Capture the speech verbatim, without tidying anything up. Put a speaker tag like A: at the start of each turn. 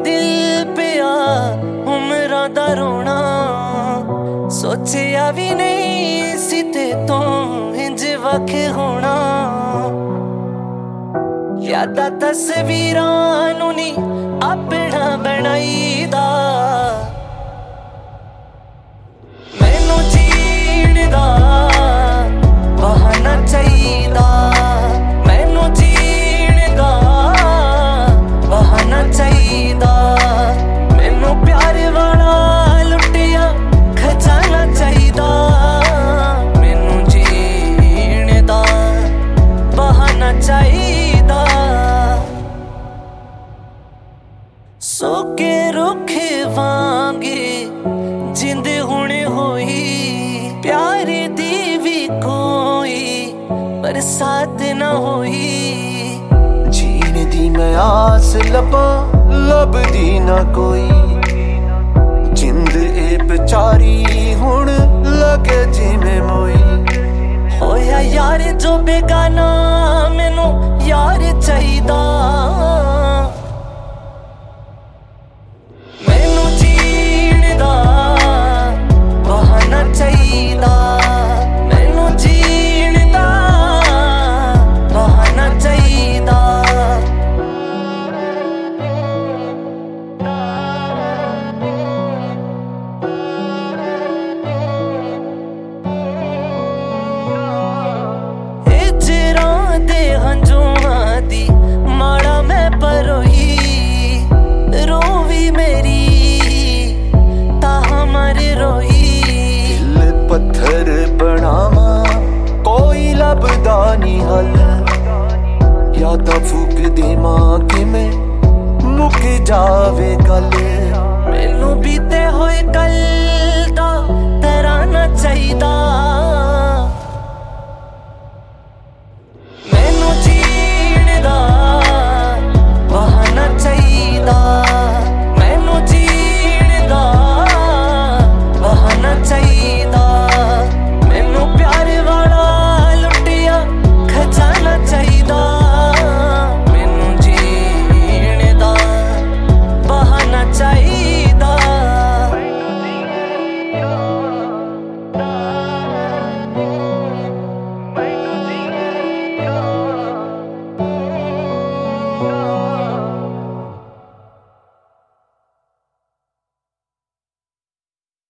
A: दिल पिया उमरां दा रोना, सोचिया भी नहीं सी ते तो इंज वख होना। यादां तस्वीरां नूं नी अपना बनाईदा, मैनू जीण दा बहाना चाहीदा, मैनू जीण दा बहाना चाहीदा, मैनू प्यार वाला लुटिया खजाना चाहीदा, मैनू जीण दा बहाना चाहीदा। सोके रुख वांगे जिंद हुण होई, प्यार दी भी कोई बरसात ना होई।
B: जीण दी मैं आस लबा लभदी ना कोई, जिंद ए बेचारी हुण लगे जिवें मोई।
A: होया यार जो बेगाना मैनू यार चाहीदा, मैनू जीण दा बहाना चाहीदा, मैनू जीण दा बहाना चाहीदा। हिजरां दे हंझूआं दी माड़ा मैं परोई, रोवी मेरी ताहा मर रोई।
B: दिल पत्थर बनावा कोई लभदा नी हल, यादां फूक देवां किवें मुक जावे गल।
A: मैनू बीते